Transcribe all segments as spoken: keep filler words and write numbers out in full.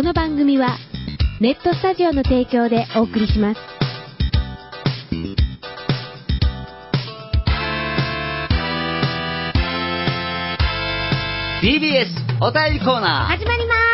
この番組はネットスタジオの提供でお送りします。 ティービーエス お便りコーナー始まります。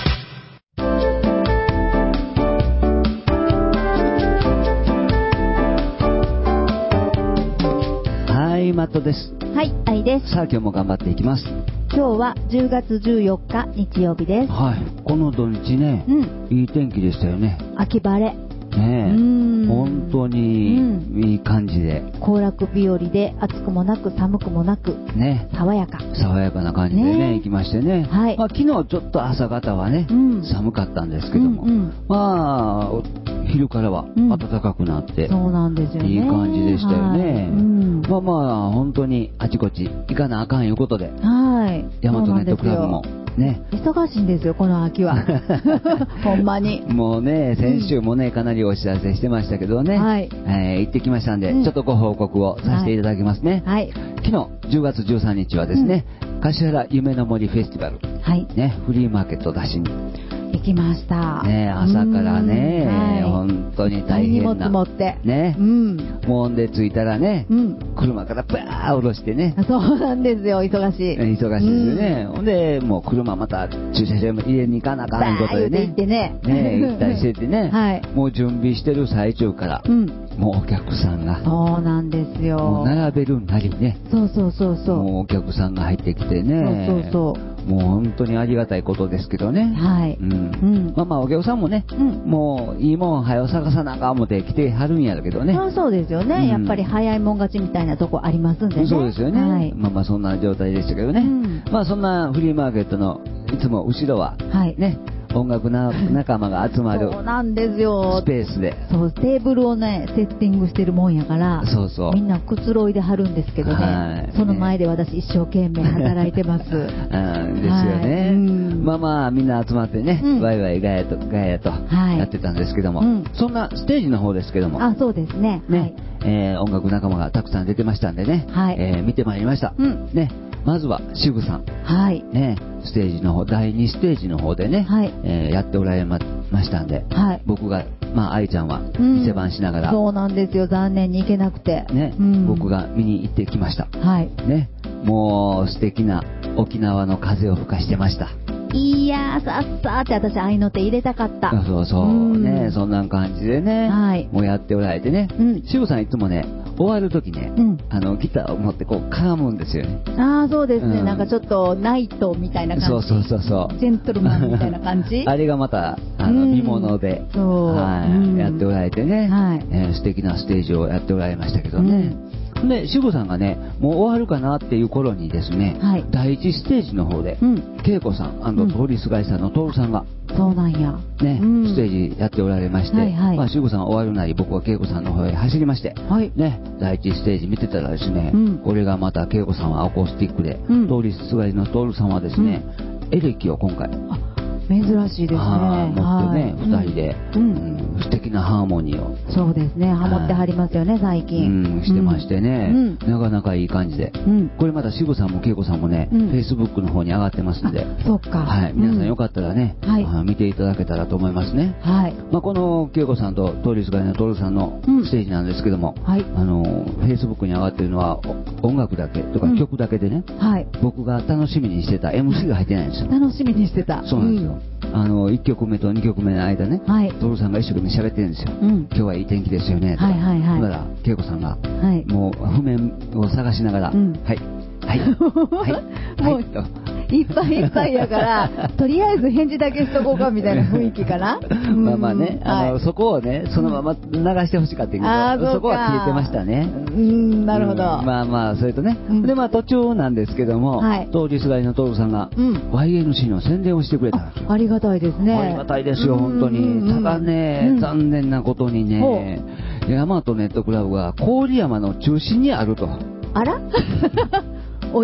はい、マットです。 はい、愛です。 さあ、今日も頑張っていきます。 今日はじゅうがつじゅうよっか日曜日です。 はい、この土日ね、うん、いい天気でしたよね。 秋晴れ。 ねえ、本当にいい感じで、 うん、行楽日和で暑くもなく寒くもなく、ね、爽やか爽やかな感じでね、ね行きましてね、はい、まあ、昨日ちょっと朝方はね、うん、寒かったんですけども、うんうん、まあ昼からは暖かくなって、うん、そうなんですよね、いい感じでしたよね、はい、うん、まあまあ本当にあちこち行かなあかんいうことで、はい、大和ネットクラブもね、 忙しいんですよこの秋はほんまにもうね、先週もね、うん、かなりお知らせしてましたけどね、はい、えー、行ってきましたんで、うん、ちょっとご報告をさせていただきますね、はいはい、昨日じゅうがつじゅうさんにちはですね、うん、橿原夢の森フェスティバル、はいね、フリーマーケット出しに行きました、 ね、朝からね、はい、本当に大変な荷物持ってね、うん、もんで着いたらね、うん、車からバー下ろしてね、 そうなんですよ、忙しい忙しいですよね、ほ、うんでもう車また駐車場入れに行かなあかんということでね、 行ってね、 ね行ったりしててね、はい、もう準備してる最中から、うん、もうお客さんがそうなんですよ、 もう並べるなりね、 そうそうそうそう、 もうお客さんが入ってきてね、そうそうそう、もう本当にありがたいことですけどね、はい、うんうん、まあまあお客さんもね、うん、もういいもん早を探さなあかん思って来てはるんやけどね、 あ、そうですよね、うん、やっぱり早いもん勝ちみたいなとこありますんでね、 そうですよね、はい、まあまあそんな状態でしたけどね、うん、まあそんなフリーマーケットのいつも後ろは、はい、ね、音楽な仲間が集まるそうなんですよ、 スペースで、 そうテーブルをねセッティングしてるもんやから、そうそうみんなくつろいではるんですけどね、その前で私一生懸命働いてますうんですよね、はい、うん、まあまあみんな集まってね、うん、ワイワイガヤとガヤとやってたんですけども、はい、うん、そんなステージの方ですけども、 あ、そうですね、 ね、 はい、 えー、音楽仲間がたくさん出てましたんでね、はい、えー、見てまいりました、うん、ね、まずはシグさん、はい、ね、ステージの方、だいにステージの方でね、はい、えー、やっておられ ま, ましたんで、はい、僕が、まあ愛ちゃんは店番しながら、 うん、そうなんですよ、残念に行けなくて、 ね、うん、僕が見に行ってきました、はい、ね、もう素敵な沖縄の風を吹かしてました。 いやー、さっさーって私愛の手入れたかった。 そうそう、うん、ね、そんな感じでね、はい、もうやっておられてね、うん、シグさんいつもね終わるときね、うん、あのギターを持ってこう絡むんですよね。 ああ、そうですね、うん、なんかちょっとナイトみたいな感じ、 そうそうそうそう、 ジェントルマンみたいな感じあれがまたあの、うん、見物で、そう、はい、うん、やっておられてね、はい、えー、素敵なステージをやっておられましたけどね、うん、でシグさんがねもう終わるかなっていう頃にですね、はい、だいいちステージの方で、うん、恵子さん、通りすがりさんの徹さんが、 そうなんや、 ね、うん、ステージやっておられまして、はいはい、まあ、シグさん終わるなり僕は恵子さんの方へ走りまして、はい、ね、だいいちステージ見てたらですね、うん、これがまた恵子さんはアコースティックで、うん、通りすがりの徹さんはですね、うん、エレキを今回珍しいですね、 持ってね、ふたりで、うんうん、素敵なハーモニーを、 そうですね、ハモってはりますよね最近、 うん、してましてね、うん、なかなかいい感じで、うん、これまたシグさんも恵子さんもね、うん、フェイスブックの方に上がってますんで、 そっか、 はい、皆さんよかったらね、うん、はい、見ていただけたらと思いますね、はい、まあ、この恵子さんと通りすがりの徹さんのステージなんですけども、うん、はい、あのフェイスブックに上がってるのは音楽だけとか曲だけでね、うん、はい、僕が楽しみにしてた エムシー が入ってないんですよ。 楽しみにしてた、 そうなんですよ、うん、あのいっきょくめとにきょくめの間ね、はい、徹さんが一生懸命喋ってるんですよ、うん、今日はいい天気ですよねとか、はいはいはい、だから恵子さんが、はい、もう譜面を探しながら、うん、はいはいはいはい、といっぱいいっぱいやからとりあえず返事だけしとこうかみたいな雰囲気かなまあまあね、あの、はい、そこをねそのまま流してほしかったけど、うん、そこは消えてましたね、 うん、なるほど、うん、 まあまあそれとね、うん、でまあ途中なんですけども、はい、通りすがりの徹さんが、うん、ワイエヌシー の宣伝をしてくれたんですよ。 あ, ありがたいですね、 ありがたいですよ本当に。ただね、うん、残念なことにね、大和ネットクラブが郡山の中心にあると。 あらおや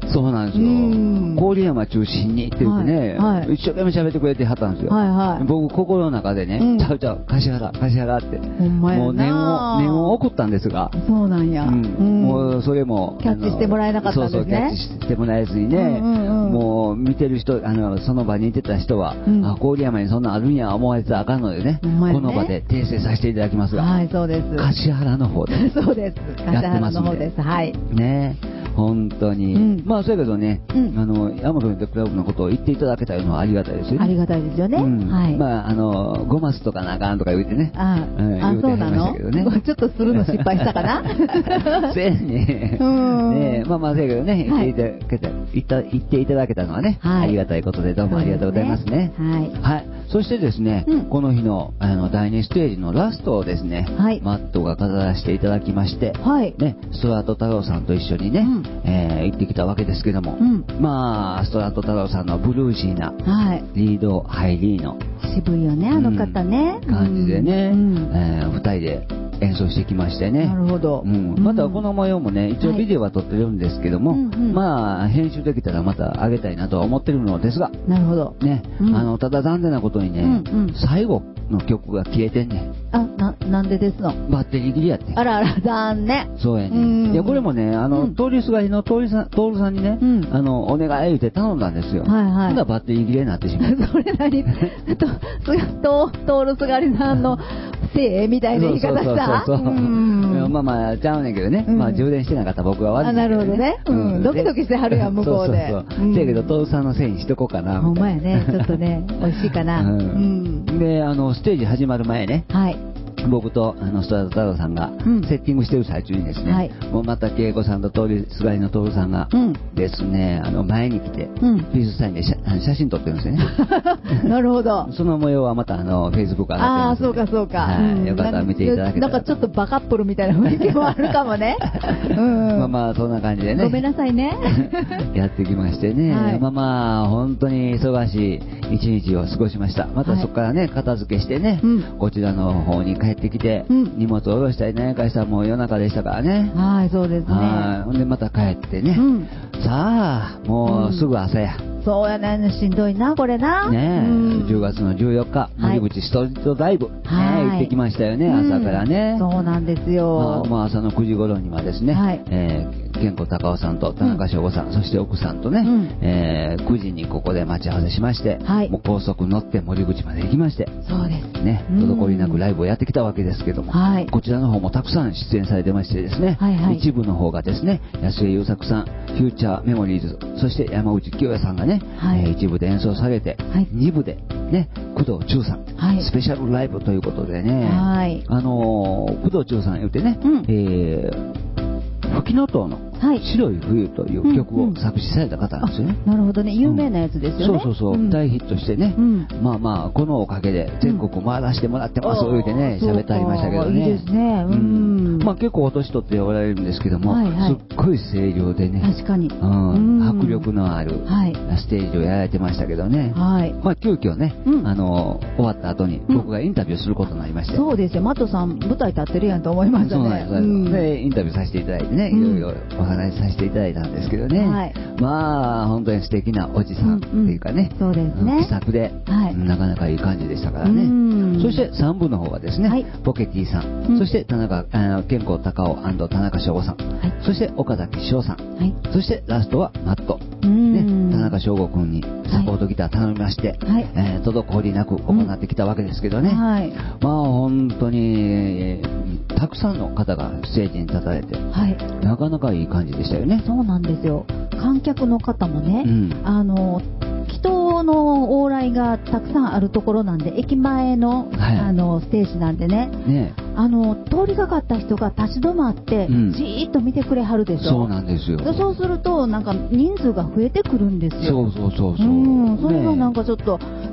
そうなんですよ。郡山中心にって言ってね、はいはい、一生懸命喋ってくれてはったんですよ。はいはい、僕心の中でね、うん、ちゃうちゃう橿原橿原ってもう念を念を送ったんですが、 そうなんや、うん、 もうそれもキャッチしてもらえなかったんですね。そうそうキャッチしてもらえずにね、うんうんうん、もう見てる人、あのその場にいてた人は、うん、あ郡山にそんなあるんや思われてたらあかんのでね、ねこの場で訂正させていただきますが、 はいそうです。 橿原の方でそうです橿原の方です。はいね本当に、うん、まあそうやけどね、うん、あのヤマトネットクラブのことを言っていただけたのはありがたいですよね。 ありがたいですよね。うん、はい。 まああのゴマスとかなあかんとか言ってね。あ、 うん、あ言うてはりましたけどね。ちょっとするの失敗したかな。 せやね。ねまあまあそうやけどね、言っていただけた、言った言っていただけたのはね、はい、ありがたいことでどうもありがとうございますね。はい。はい。そしてですね、うん、この日のあのだいにステージのラストをですね、はい、マットが飾らせていただきまして、はい、ねストラート太郎さんと一緒にね、うんえー、行ってきたわけですけども、うん、まあストラート太郎さんのブルージーな、はい、リードハイリーの渋いよねあの方ね、 うん、感じでね、うんえー、ふたりで演奏してきましてね。 なるほど、 うん、またこの模様もね一応ビデオは撮ってるんですけども、はいうんうん、まあ編集できたらまた上げたいなとは思ってるのですがなるほど、 ねうん、あのただ残念なことにね、うんうん、最後の曲が消えてんねん。 あななんでですの。 バッテリー切りやって。 あらあら残念。 そうやね、うん、いやこれもねあの、うん、通りすがりの通りさ徹さんにね、うん、あのお願い言うて頼んだんですよ。はいはい。ただバッテリー切れになってしまう。 それなりとと通るすがりさんのせいみたいな言い方した。 そうそうそうそう。うんまあまあちゃうねんけどね、うん、まあ充電してなかった僕は悪い、ね、 あなるほどね、うん、ドキドキしてはるやん向こうで。 そうそうそう、うん、せやけど徹さんのせいにしとこうかなみたいな。 ほんまやねちょっとね美味しいかな。うん、 うん、であのステージ始まる前ね。はい。僕とあのストラート太郎さんがセッティングしてる最中にですね、うんはい、もうまた恵子さんと通りすがりの徹さんがですね、うん、あの前に来て、うん、ピースサインで写写真撮ってるんですよね。 なるほど。 その模様はまたあのフェイスブック上がってますので、 ああそうかそうか、 はいうん、よかったら見ていただけたら。 なんかちょっとバカップルみたいな雰囲気もあるかもね。うん、 まあまあそんな感じでね。 ごめんなさいね。 やってきましてね、はい、まあまあ本当に忙しい一日を過ごしました。またそこからね片付けしてね、うん、こちらの方に帰ってきて。うん荷物を下ろしたり何回したらもう夜中でしたからね。 はいそうですね。 はいほんでまた帰ってね、うん、さあもうすぐ朝や、 うん、そうやねしんどいなこれなねえ、うん、じゅうがつのじゅうよっか森口ストリートライブ、はいね、行ってきましたよね、うん、朝からね。 そうなんですよ。 まあ、まあ朝のくじ頃にはですね、はいえー、健子高尾さんと田中翔吾さん、うん、そして奥さんとね、うんえー、くじにここで待ち合わせしまして、はい、もう高速乗って森口まで行きましてそうですね滞りなくライブをやってきたわけですけども、はい、こちらの方もたくさん出演されてましてですね、はいはい、一部の方がですね安江優作さんフューチャーメモリーズそして山内清也さんがね、はいえー、一部で演奏されて、はい、二部でね工藤中さん、はい、スペシャルライブということでね、はい、あのー、工藤中さん言ってね、うんえー、吹きの塔の白い冬という曲を作詞された方なんですよね、 うんうん、なるほどね有名なやつですよね、 うん、そうそうそう、うん、大ヒットしてね、うん、まあまあこのおかげで全国回らせてもらってますと言ってね喋、うん、ってありましたけどね。 いいですね、うんうんまあ、結構お年取っておられるんですけども、はいはい、すっごい声量でね確かに、うん、迫力のあるステージをやられてましたけどね、はいまあ、急遽ね、うん、あの終わった後に僕がインタビューすることになりまして、 うん、そうですよマットさん舞台立ってるやんと思いましたね。 そうなんです、うん、でインタビューさせていただいてね、いろいろお話しさせていただいてたんですけどね、はい、まあ本当に素敵なおじさんっていうかね、 うんうん、そうですね気さくで、はい、なかなかいい感じでしたからね。そしてさん部の方はですね、はい、ポケティさん、うん、そして田中あの健康高尾&田中翔吾さん、はい、そして岡崎翔さん、はい、そしてラストはマット、ね、田中翔吾君にサポートギター頼みまして、はいえー、滞りなく行ってきたわけですけどね、うんはい、まあ本当に、えー、たくさんの方がステージに立たれて、はい、なかなかいい感じでしたよね。 そうなんですよ。観客の方もね、うん、あの人の往来がたくさんあるところなんで駅前 の,、はい、あのステージなんで ね, ねあの通りかかった人が立ち止まって、うん、じーっと見てくれはるでしょ。 そうなんですよ。 そうするとなんか人数が増えてくるんですよ。 そうそうそうそう、 うん、それはなんかちょっと素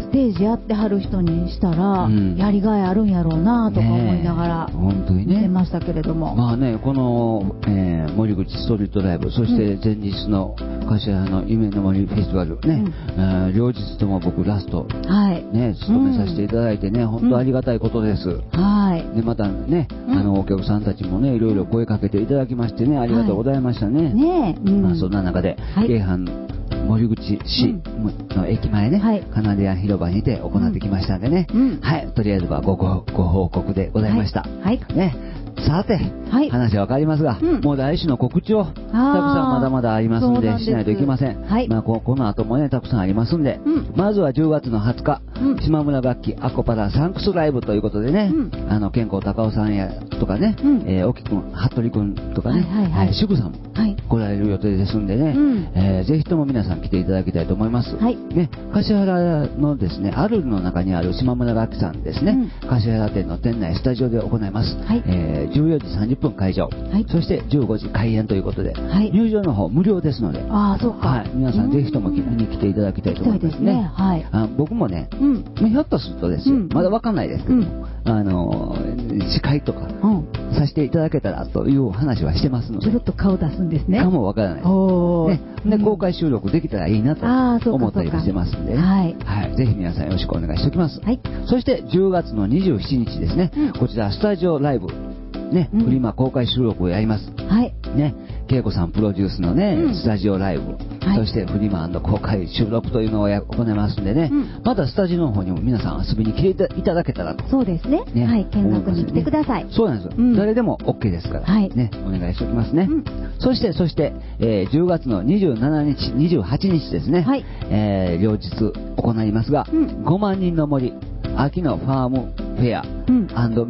ステージやってはる人にしたら、うん、やりがいあるんやろうなとか思いながら、ね、 本当にね、 見てましたけれども、 まあね、この、えー、森口ストリートライブ、そして前日の柏原の夢の森フェスティバルね、うん、えー、両日とも僕ラスト、はい、ね、務めさせていただいてね、うん、本当ありがたいことです。うん、はい。でまたね、うん、あのお客さんたちもね、いろいろ声かけていただきましてね、ありがとうございましたね。はい、ね、うん、まあそんな中で、はい、京阪森口市の駅前ね、はい、カナディアン広場にて行ってきましたんでね、うん、はい、とりあえずはごごご報告でございました。はい、ね、さて、はい、話は変わりますが、うん、もう来週の告知をたくさんまだまだありますんでしないといけません。はい、まあ、こ, この後もねたくさんありますんで、うん、まずはじゅうがつのはつか、うん、島村楽器アコパラサンクスライブということでね、うん、あの健康高尾さんやとかね、うん、えー、沖君服部君とかね、はいはいはい、祝さんも来られる予定ですんでね、うん、えー、ぜひとも皆さん来ていただきたいと思います。はい、ね、柏原のですねアルルの中にある島村楽器さんですね、うん、柏原店の店内スタジオで行います。はい、えー、じゅうよじさんじゅっぷん会場、はい、そしてじゅうごじ開演ということで、はい、入場の方無料ですので、あ、そうか、はい、皆さんぜひとも見に来ていただきたいと思いますね。ね、はい、あ、僕もね、うん、ひょっとするとですよ、うん、まだわかんないですけど、うん、あの司会とか、うん、させていただけたらという話はしてますので、 ちょっと顔出すんですね。 かもわからないです、ね、で、うん、公開収録できたらいいなと思ったりもしてますんで、ね、はい、はい、ぜひ皆さんよろしくお願いしておきます。はい、そしてじゅうがつのにじゅうしちにちですね、うん、こちらスタジオライブね、うん、フリマ公開収録をやります。はい。ね、恵子さんプロデュースのね、うん、スタジオライブ、はい、そしてフリマ&公開収録というのをや行いますんでね、うん、またスタジオの方にも皆さん遊びに来ていただけたらと。 そうですね。ね、はい、見学に来てください。 そうなんですよ。うん、誰でも OK ですから、はい、ね、お願いしておきますね。うん、そして、そして、えー、じゅうがつのにじゅうしちにち、にじゅうはちにちですね、はい、えー、両日行いますが、うん、ごまんにんの森、秋のファームフェア、うん、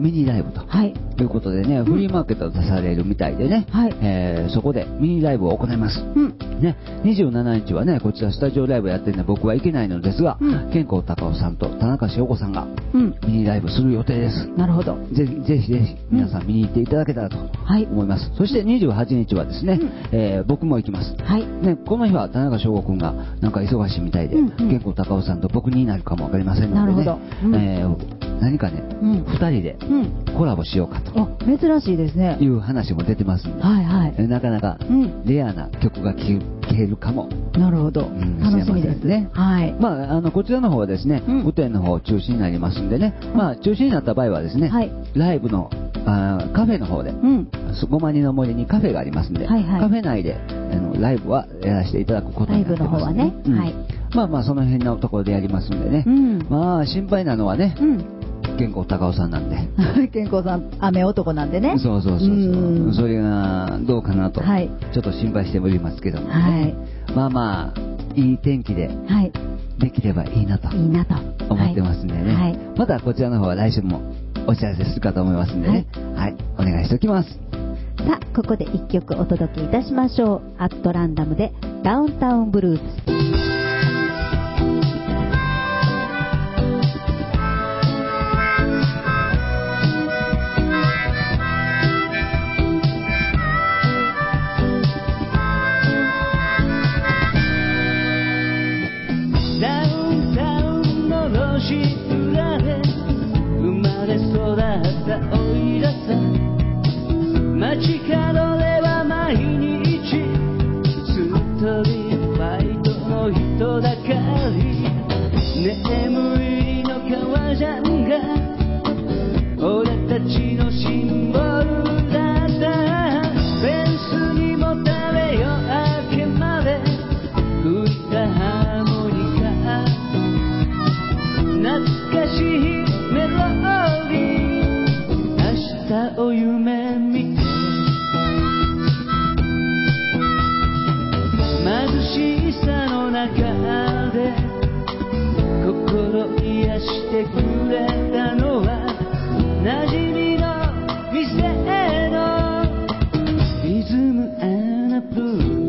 ミニライブと、はい、いうことでね、うん、フリーマーケット出されるみたいでね、はい、えー、そこでミニライブを行います、うん、ね、にじゅうしちにちはねこちらスタジオライブやってるんで僕は行けないのですが、うん、健康高尾さんと田中翔子さんがミニライブする予定です、うん、なるほど、ぜひぜひぜひ皆さん見に行っていただけたらと思います、うん、そしてにじゅうはちにちはですね、うん、えー、僕も行きます、はい、ね、この日は田中翔子くんがなんか忙しいみたいで、うんうん、健康高尾さんと僕になるかもわかりませんのでね、なるほど、うん、えー、何かね、うん、ふたりでコラボしようかと、うん、あ、珍しいですね、いう話も出てますんで、はいはい、なかなかレアな曲が聴けるかも、なるほど、うん、楽しみですね。はい、まあ、あのこちらの方はですね、うん、雨天の方中止になりますんでね、うん、まあ、中止になった場合はですね、はい、ライブのあカフェの方で、うん、ごまんにんの森にカフェがありますんで、はいはい、カフェ内であのライブはやらせていただくことになってます、ね、ライブの方はね、うん、はい、まあまあその辺のところでやりますんでね、うん、まあ心配なのはね、うん、健康高尾さんなんで健康さん雨男なんでね、 そうそうそうそう、うん、それがどうかなと、はい、ちょっと心配しておりますけども、ね、はい、まあまあいい天気でできればいいなと思ってますんでね、はい、またこちらの方は来週もお知らせするかと思いますんでね、はい、はい、お願いしておきます。 さあ、ここでいっきょくお届けいたしましょう。アットランダムでダウンタウンブルース。 街角では毎日ずっとリファイトの人だかり、眠りの革ジャンが俺たちのシンボルだった。フェンスにもたれ夜明けまで吹いたハーモニカ、懐かしいメロディー、明日を夢見て貧しさの中で心癒してくれたのは馴染みの店のリズム&ブルー。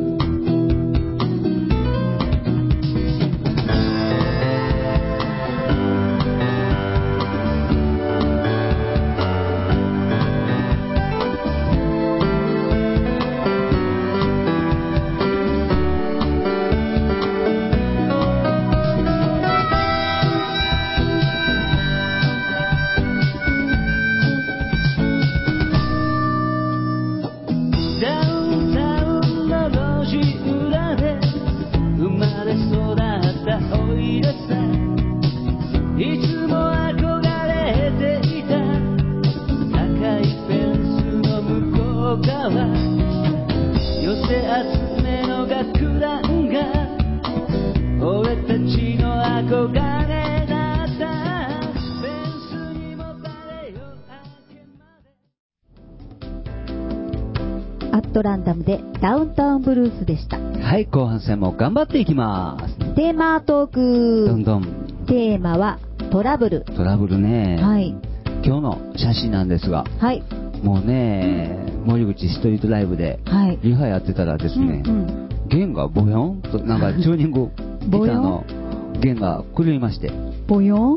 アットランダムでダウンタウンブルースでした。 はい、後半戦も頑張っていきます。 テーマトーク。 どんどん。 テーマはトラブル。 トラブルね。 はい。 今日の写真なんですが、はい。もうね、森口ストリートライブでリハやってたらですね、うんうん、弦がボヨンとなんかチューニングギターの弦が狂いまして。 ボヨンって、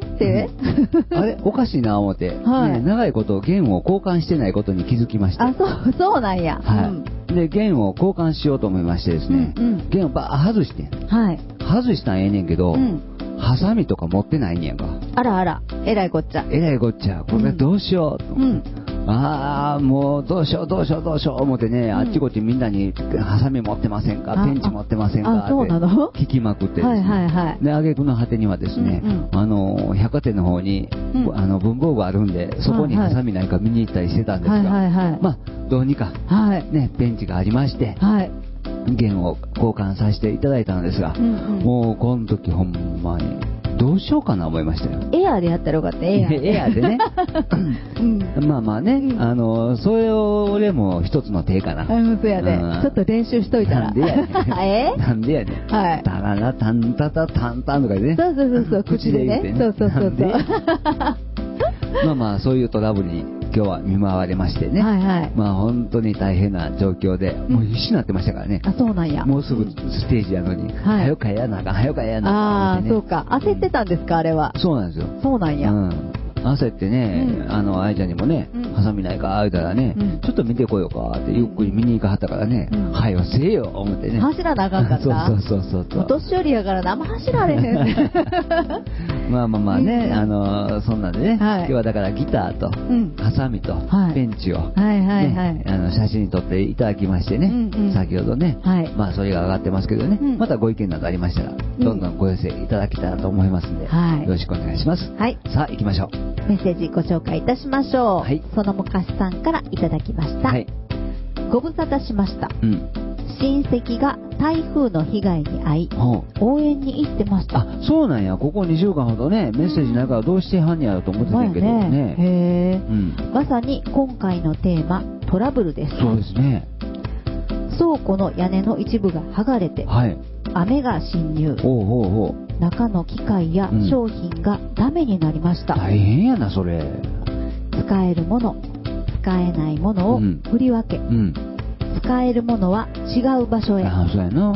うん、あれおかしいな思って、はいね、長いこと弦を交換してないことに気づきました。 あ、そう、そうなんや。 はい。うん、で、弦を交換しようと思いましてですね、うんうん、弦をバー外して、はい。外したんええねんけど、うん、ハサミとか持ってないねんか。 あらあら、えらいこっちゃ。 えらいこっちゃ。これどうしようと。うん。ああ、もうどうしようどうしようどうしよう思ってね、うん、あっちこっちみんなにハサミ持ってませんか、ペンチ持ってませんかって聞きまくってですね。はいはいはい。で、挙句の果てにはですね、うんうん、あの、百貨店の方に、うん、あの、文房具あるんで、そこにハサミないか見に行ったりしてたんですが、はいはいはい、まあ、どうにか、はい、ね、ペンチがありまして、はい。弦を交換させていただいたのですが、うんうん、もうこの時ほんまにどうしようかな思いましたよ。 エアーでやったらよかった。エアーエアーでね、うん、まあまあね、うん、あのそれを俺も一つの手かな。 あ、そうやね、うん、ちょっと練習しといたら。 なんでやねんえなんでやねん、はい、タララタンタタタンタンとかでね、 そうそうそうそう、口でね、そうそうそうそうまあまあそういうトラブルに今日は見舞われましてね、はいはい、まあ本当に大変な状況で、もう必死になってましたからね。 あ、そうなんや。 もうすぐステージやのに、はよかやなあかん、はよかやなあかん、 ああ、そうか。焦ってたんですか、あれは。 そうなんですよ。 そうなんや。うん、 焦ってね、うん、あの愛ちゃんにもね、うん、ハサミないか言うたらね、うん、ちょっと見てこようかってゆっくり見に行かはったからね、うん、はよせえよ思ってね。 走らなあかんかった。 そうそうそうそう。 お年寄りやから生走られへん。 まあまあまあね、あのそんなんでね、はい、今日はだからギターと、うん、ハサミと、はい、ペンチを、はいはいはい、あの写真に撮っていただきましてね、うんうん、先ほどね、はい、まあそれが上がってますけどね、うん、またご意見などありましたら、どんどんご寄せいただけたらと思いますんで、はい、よろしくお願いします。はい、さあ行きましょう。 メッセージご紹介いたしましょう。はい、その昔さんからいただきました。はい、ご無沙汰しました。うん、親戚が台風の被害に遭い、応援に行ってました。 あ、そうなんや。ここにしゅうかんほどね、メッセージないからどうしてはんやろと思ってたけどね。ねへー、うん、まさに今回のテーマ、トラブルです。 そうですね。 倉庫の屋根の一部が剥がれて、はい、雨が侵入。おうおうおう、中の機械や商品がダメになりました。 うん、大変やなそれ。 使えるもの、使えないものを振り分け、うんうん、使えるものは違う場所へ。 あ、そうやな、うん、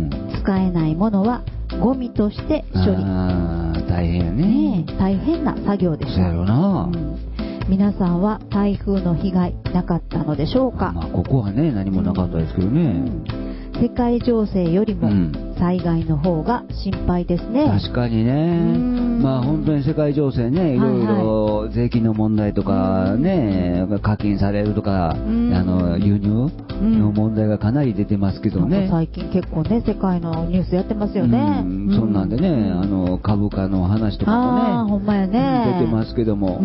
使えないものはゴミとして処理。 あ、大変や ね, ね大変な作業でした。 そうやろな、うん、 皆さんは台風の被害なかったのでしょうか。 まあ、ここはね何もなかったですけどね、うんうん、世界情勢よりも災害の方が心配ですね。 確かにね。まあ本当に世界情勢ね、いろいろ税金の問題とかね、課金されるとか、あの輸入の問題がかなり出てますけどね。 最近結構ね世界のニュースやってますよね。 うん、そんなんでね、あの株価の話とかもね、 あ、ほんまやね、 出てますけども、うん、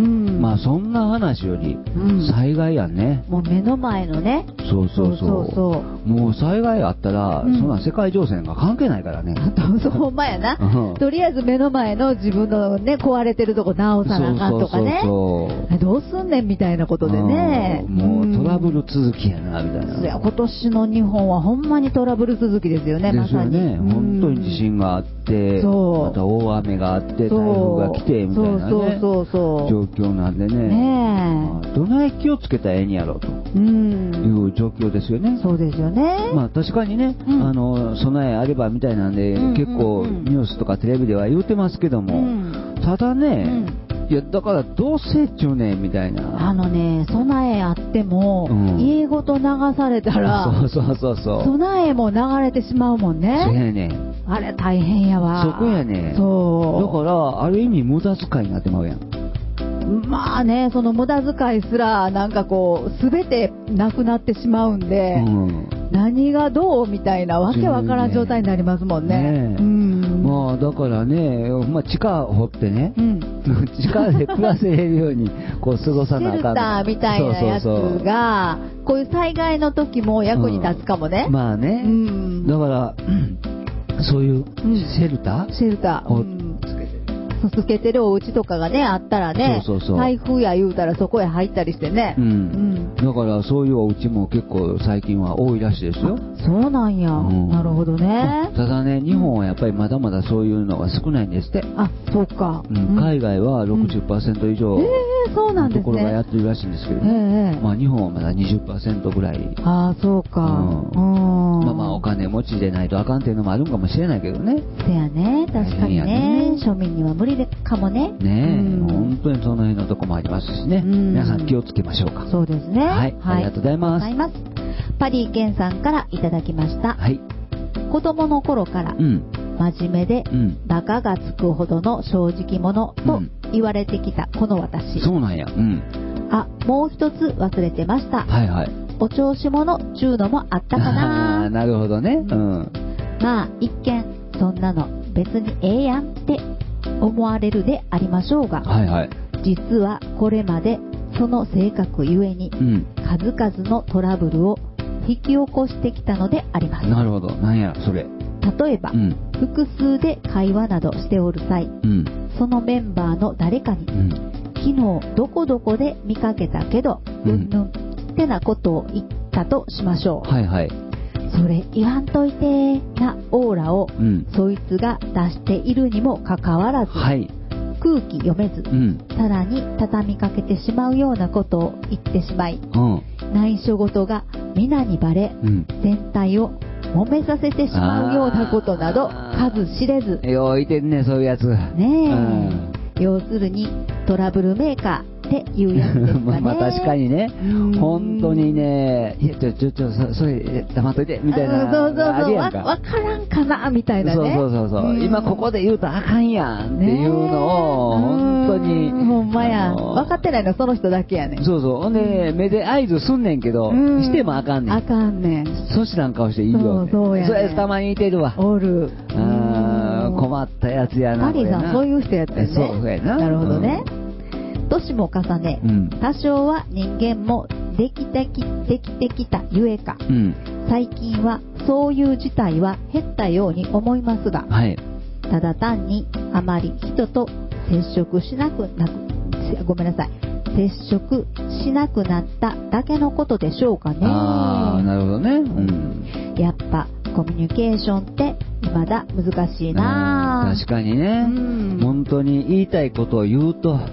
まあそんな話より災害やんね。 もう目の前のね。 そうそうそう。そうそうもう災害あったら、うん、そんな世界情勢が関係ないからね。 そう、ほんまやな。とりあえず目の前の自分のね壊れてるとこ直さなあかんとかね。そうそうそう、どうすんねんみたいなことでね。 もうトラブル続きやなみたいな。 いや今年の日本はほんまにトラブル続きですよね。 ですよね。まさに本当に地震があって、また大雨があって台風が来てみたいなね。そうそうそう状況なんでね。ねえ、まあ、どない気をつけたらええんやろという状況ですよね。 そうですよね。 まあ確かにね、うん、あの備えあればみたいなんで、うんうんうん、結構ニュースとかテレビでは言うてますけども、うん、ただね、うん、いやだからどうせっちゅうねんみたいな。 あのね、備えあっても、うん、家ごと流されたら、 そうそうそうそう、 備えも流れてしまうもんね。 そうやねん。 あれ大変やわ。 そこやねん。そう。だからある意味無駄遣いになってまうやん。 まあね、その無駄遣いすらなんかこう全てなくなってしまうんで、うん、何がどうみたいなわけわからん状態になりますもんね。ね、うん、 まあだからね、まあ、地下掘ってね、うん、地下で暮らせるようにこう過ごさなあかん。 シェルターみたいなやつがこういう災害の時も役に立つかもね。 うん、まあね、うん、だから、うん、そういうシェルター、 シェルター、うんつけてるお家とかがねあったらね、そうそうそう、台風や言うたらそこへ入ったりしてね、うんうん、 だからそういうお家も結構最近は多いらしいですよ。 そうなんや、うん、なるほどね。 ただね、日本はやっぱりまだまだそういうのが少ないんですって。 あ、そうか、 うん、海外は ろくじゅっパーセント 以上、 うん、えー、そうなんですね。 ところがやってるらしいんですけど、ね、えー、まあ日本はまだ にじゅっパーセント ぐらい。 ああ、そうか、うん、 まあまあお金持ちでないとあかんっていうのもあるんかもしれないけどね。 せやね、確かにね、庶民には無理でかもね。 ねえ、うん、本当にその辺のとこもありますしね、うん、皆さん気をつけましょうか。 そうですね、 はい、はい、ありがとうございます。 パリーケンさんからいただきました。 はい、 子供の頃から、うん、真面目で、うん、バカがつくほどの正直者と言われてきたこの私、 うん、そうなんや、うん、 あ、もう一つ忘れてました。 はいはい、 お調子者ちゅうのもあったかな。 あ、なるほどね、うん、 まあ一見そんなの別にええやんって思われるでありましょうが、 はいはい、 実はこれまでその性格ゆえに、うん、数々のトラブルを引き起こしてきたのであります。 なるほど、なんやそれ。 例えば、うん、複数で会話などしておる際、うん、そのメンバーの誰かに、うん、昨日どこどこで見かけたけど、うん、ぬんってなことを言ったとしましょう。 はいはい。 それ言わんといてなオーラを、うん、そいつが出しているにもかかわらず、はい、空気読めず、うん、さらに畳みかけてしまうようなことを言ってしまい、うん、内緒事が皆にバレ、うん、全体を揉めさせてしまうようなことなど数知れず。 よういてんね、そういうやつねえ、うん、要するにトラブルメーカーっていうやつですかね。 まあまあ確かにね、本当にね、いやちょちょちょ そ, それ黙っといてみたいな、 そうそうそう、あるやんか、わからんかなみたいなね。 そうそうそうそう、今ここで言うとあかんやんっていうのを本当に、 ほんまや、分かってないのその人だけやねん。 そうそう、ほんで目で合図すんねんけど、してもあかんねん。 あかんねん。 そしらん顔していいよ、ね。そうそうやねん。それたまにいてるわ。 おる。 あ、困ったやつやな。 マリーさんそういう人やったよね。 そうやな。 なるほどね。年も重ね、うん、多少は人間もできてき、できてきたゆえか、うん、最近はそういう事態は減ったように思いますが、はい、ただ単にあまり人と接触しなくなく、ごめんなさい、接触しなくなっただけのことでしょうかね。 ああ、なるほどね、うん、 やっぱコミュニケーションってまだ難しいな。 確かにね、うん、本当に言いたいことを言うと、うん、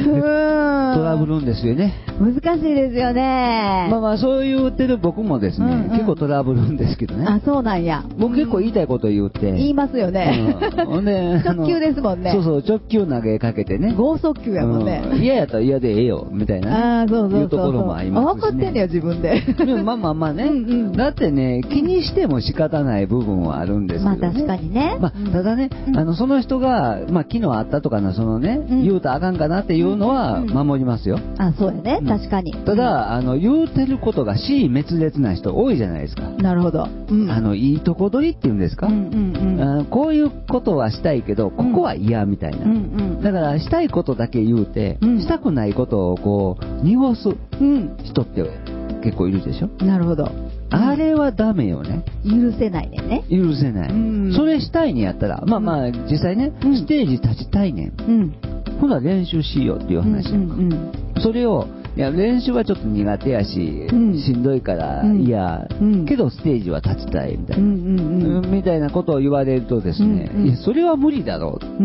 トラブルんですよね。 難しいですよね。 まあまあそう言ってる僕もですね、うんうん、結構トラブルんですけどね。 あ、そうなんや。 僕結構言いたいことを言うて、 言いますよね、うん、ほんで直球ですもんね。 そうそう、直球投げかけてね、 剛速球やもんね、うん、 嫌やったら嫌でええよみたいな、 あ、そうそうそうそう、 いうところもありますし、ね、 分かってんねよ自分で。 まあまあまあね、うん、うん、だってね、気にしても仕方ない部分はあるんですけどね。 まあ確かにね、 まあ、ただね、うん、あのその人が、まあ、昨日あったとかのそのね、うん、言うとあかんかなっていうのは守りますよ、 うんうん、あ、そうやね、うん、確かに。 ただ、あの言うてることが死滅裂な人多いじゃないですか。 なるほど、うん、 あのいいとこ取りっていうんですか、うんうんうん、あこういうことはしたいけどここは嫌みたいな、うんうん、だからしたいことだけ言うて、うん、したくないことをこう濁す人って結構いるでしょ。 なるほど、 あれはダメよね。 許せないねんね。 許せない。うん、それしたいにやったら、まあまあ、実際ね、うん、ステージ立ちたいねん。うん、ほな練習しようっていう話やんか、うんうんうん、それを、いや練習はちょっと苦手やし、うん、しんどいから嫌、うん、けどステージは立ちたいみたいな、うんうんうん、みたいなことを言われるとですね、うんうん、いやそれは無理だろう、うん、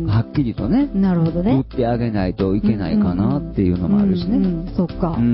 はっきりとね、 なるほどね、 言ってあげないといけないかなっていうのもあるしね、うんうんうん、 そっか、 うん、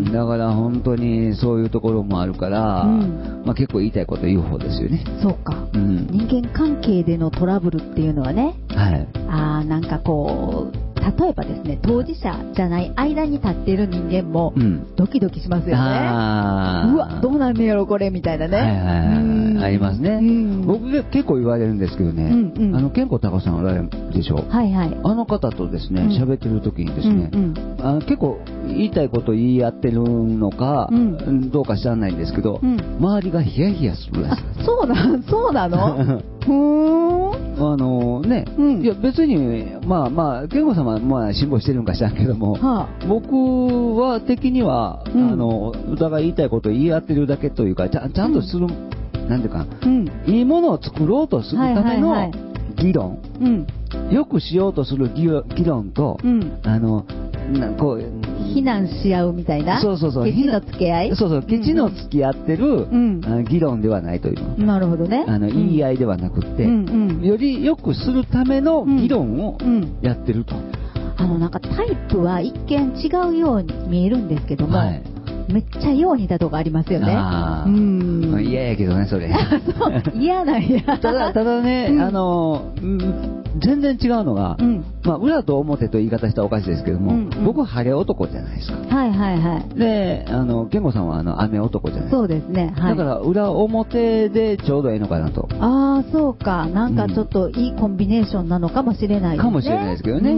だから本当にそういうところもあるから、うんまあ、結構言いたいこと言う方ですよね。 そうか、うん、人間関係でのトラブルっていうのはね、はい、あ、なんかこう例えばですね、当事者じゃない間に立っている人間もドキドキしますよね、うん、うわどうなんねやろこれみたいなね、はいはいはい、ありますね、うん、僕結構言われるんですけどね、うんうん、あの健康高さんおられるでしょ、はいはい、あの方とですね喋ってる時にですね、うんうん、あの結構言いたいこと言い合ってるのか、うん、どうか知らないんですけど、うん、周りがヒヤヒヤするらしい。 あ、そうなそうなのふーん、 あのね、うん、いや別にまあまあ健吾様はまあ辛抱してるんか知らんけども、はあ、僕は的には、うん、あのお互い言いたいことを言い合ってるだけというかち ゃ, ちゃんとする、うん、なんていうか、うん、いいものを作ろうとするための議論、はいはいはい、よくしようとする議論と、うん、あのなこう避難し合うみたいな。 そうそうそう。 ケチの付き合い。 そうそう。ケチの付き合ってる、うん、議論ではないという。 なるほどね。 あの言い合いではなくて、うんうん、より良くするための議論をやってると。うんうん、 あのなんかタイプは一見違うように見えるんですけども。はい、めっちゃよう似たとこありますよね。 あ、うん、嫌やけどねそれ。 嫌なんや。 ただただね、うん、あの、うん、全然違うのが、うん、まあ裏と表と言い方したらおかしいですけども、うんうん、僕晴れ男じゃないですか。 はいはいはい。 で、あの健吾さんはあの雨男じゃないですか。 そうですね。 はい、だから裏表でちょうどいいのかなと。 ああそうか。なんかちょっといいコンビネーションなのかもしれないですね。 かもしれないですけどね。うん、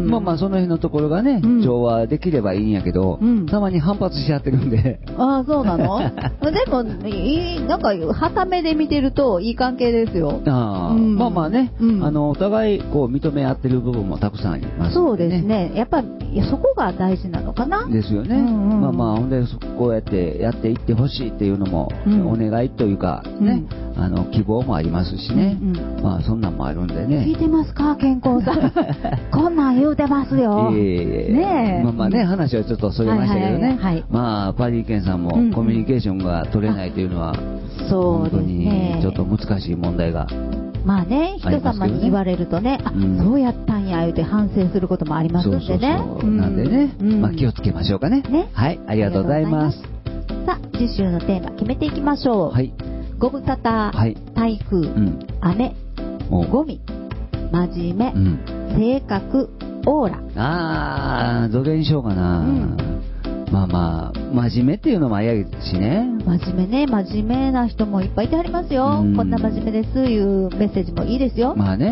まあまあその辺のところがね、うん、調和できればいいんやけど、うん、たまに反発しちゃってるんで。 ああそうなの。でもいいなんか傍目で見てるといい関係ですよ。 あ、うん、まあまあね、うん、あのお互いこう認め合ってる部分もたくさんあります、ね。 そうですね。やっぱりそこが大事なのかな。 ですよね。うんうん、まあまあほんでこうやってやっていってほしいっていうのも、うん、お願いというかね、うん、あの希望もありますしね。うんうん、まあそんなんもあるんでね。 聞いてますか健康さん。こんなん言うてますよ。 いえいえねえ。まあまあね、話はちょっとそれましたけどね。はいはいはいはい、まあパリーケンさんもコミュニケーションが取れないというのは、うん、本当にちょっと難しい問題が。 まあね、人様に言われるとね、あ、うん、そうやったんや言うて反省することもありますんでね。そうそうそう、 なんでね、うん、まあ気をつけましょうかね。ね、はい、ありがとうございます。 さあ、次週のテーマ決めていきましょう。はい。ご無沙汰、はい、台風、うん、雨、ゴミ、真面目、うん、性格、オーラ。 あー、どれにしようかな。うん、まあまあ真面目っていうのもあやしね。 真面目ね、真面目な人もいっぱいいてありますよ。こんな真面目ですいうメッセージもいいですよ。 まあね、うん、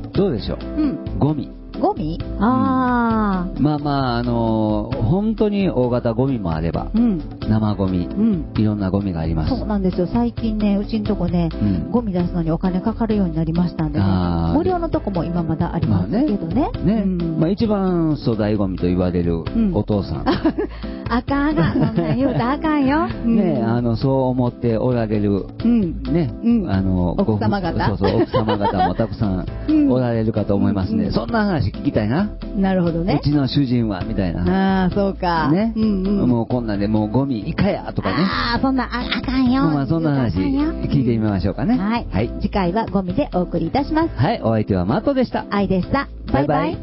どうでしょう、うん、ゴミゴミ、ああ、 うん、まあまああのー、本当に大型ゴミもあれば、うん、生ゴミ、うん、いろんなゴミがあります。 そうなんですよ。最近ね、うちのとこね、うん、ゴミ出すのにお金かかるようになりましたんでね、無料のとこも今まだありますけどね。まあね、ね、うん、まあ、 一番粗大ゴミと言われるお父さん、うん、 あかんがそんなん言うとあかんよ。 ね、あのそう思っておられる、うん、ね、うん、あの奥様方、 そうそう奥様方もたくさんおられるかと思いますね。うん、そんな話聞きたいな。 なるほどね。 うちの主人はみたいな。 ああそうか。 ね、うんうん、もうこんなんでもうゴミイカやとかね。 ああそんな あ, あかんよ。 まあそんな話聞いてみましょうかね。 はい、はい。次回はゴミでお送りいたします。 はい、お相手はマットでした。 愛でした。バイバイ。バイバイ。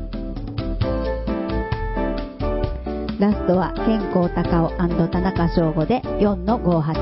ラストは健康高尾&田中翔吾で よんのごはち。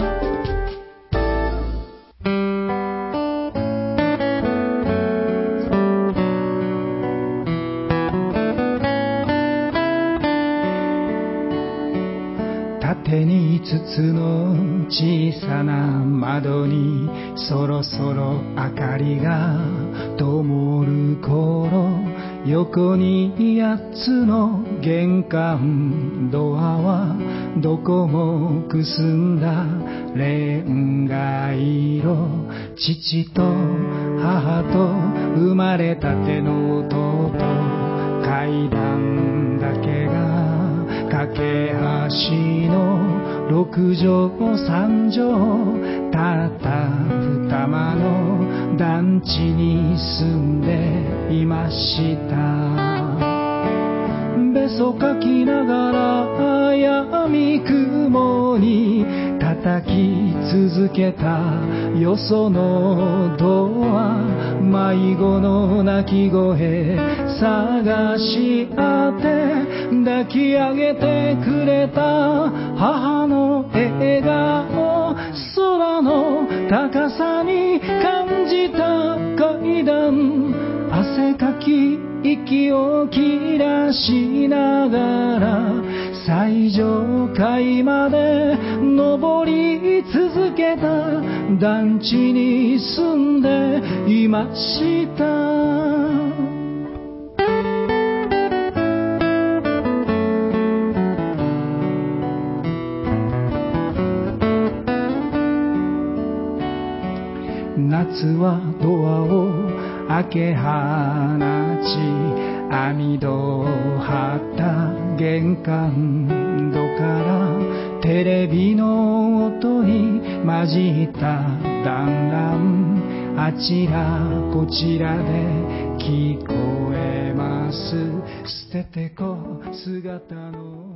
縦にいつつの小さな窓にそろそろ明かりが灯る頃、横にやっつの玄関ドアはどこもくすんだレンガ色、父と母と生まれたての弟、階段だけが架け橋の六畳三畳、たった二間の団地に住んでいました。べそかきながら闇雲に叩き続けたよそのドア、迷子の泣き声探し当て、抱き上げてくれた母の笑顔、空の高さに感じた階段、汗かき息を切らしながら最上階まで登り続けた団地に住んでいました。夏はドアを開け放ち、網戸を張った玄関戸からテレビの音に混じった団らん、あちらこちらで聞こえます。捨ててこ姿の